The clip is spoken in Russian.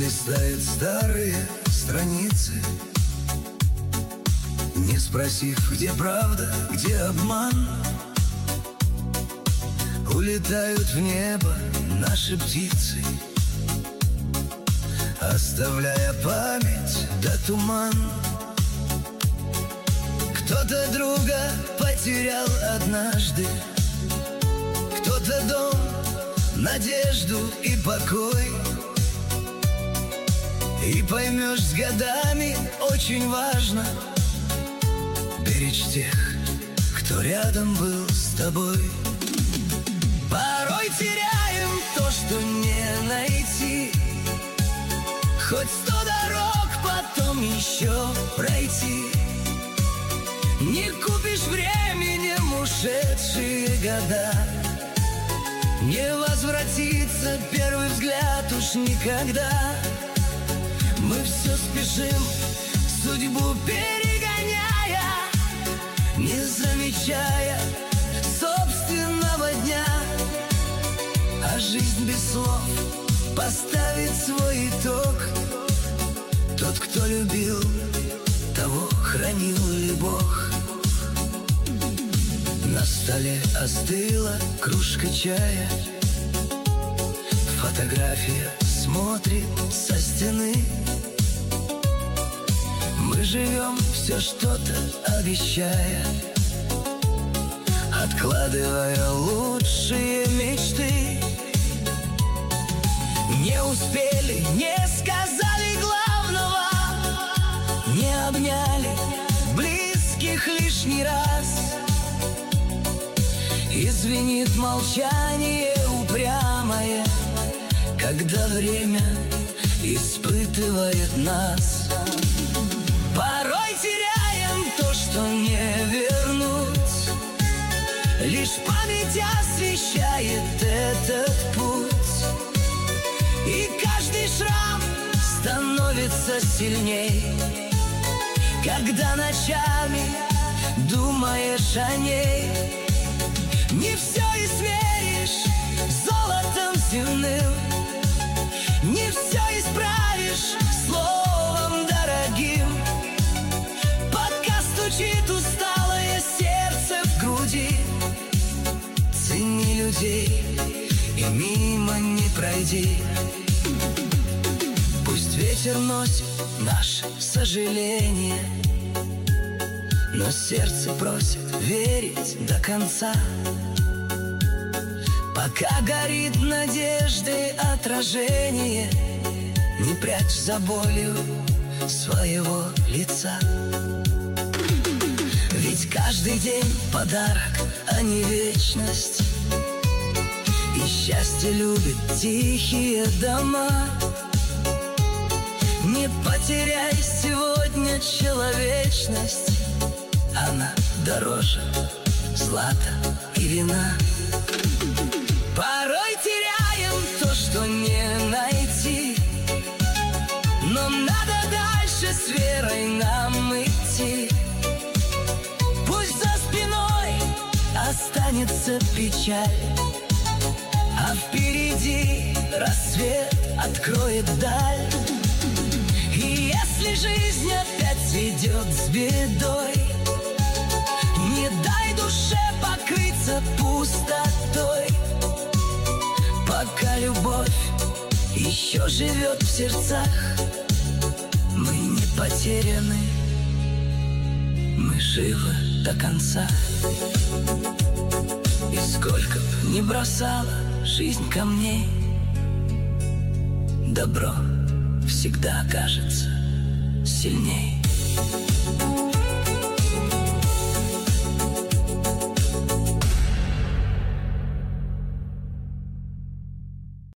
листает старые страницы, не спросив, где правда, где обман. Улетают в небо наши птицы, оставляя память да туман. Кто-то друга потерял однажды, кто-то дом, надежду и покой. И поймешь, с годами очень важно беречь тех, кто рядом был с тобой. Порой теряем то, что не найти, хоть 100 дорог потом еще пройти. Не купишь временем ушедшие года, не возвратится первый взгляд уж никогда. Мы все спешим, судьбу перегоняя, не замечая собственного дня. А жизнь без слов поставит свой итог. Тот, кто любил, того хранил ли Бог. На столе остыла кружка чая, фотография смотрит со стены. Мы живем, все что-то обещая, откладывая лучшие мечты. Не успели, не сказали главного, не обняли близких лишний раз. И звенит молчание упрямое, когда время испытывает нас. Порой теряем то, что не вернуть, лишь память освещает этот путь. И каждый шрам становится сильней, когда ночами думаешь о ней. Не все измеришь золотом земным, не все исправишь словом дорогим. Пока стучит усталое сердце в груди, цени людей и мимо не пройди. Пусть ветер носит наше сожаление, но сердце просит верить до конца. Пока горит надежды отражение, не прячь за болью своего лица. Ведь каждый день подарок, а не вечность. И счастье любит тихие дома. Не потеряй сегодня человечность, она дороже злата и вина. Порой теряем то, что не найти, но надо дальше с верой нам идти. Пусть за спиной останется печаль, а впереди рассвет откроет даль. И если жизнь опять сведет с бедой, не дай душе покрыться пустотой. Пока любовь еще живет в сердцах, мы не потеряны, мы живы до конца. И сколько б ни бросала жизнь камней, добро всегда окажется сильней.